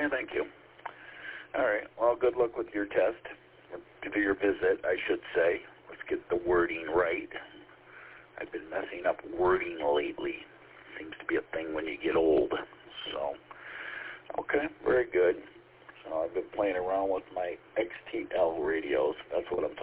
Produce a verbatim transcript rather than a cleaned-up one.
Yeah, thank you. All right. Well, good luck with your test, or your visit, I should say. Let's get the wording right. I've been messing up wording lately. Seems to be a thing when you get old. So, okay, very good. So I've been playing around with my X T L radios. That's what I'm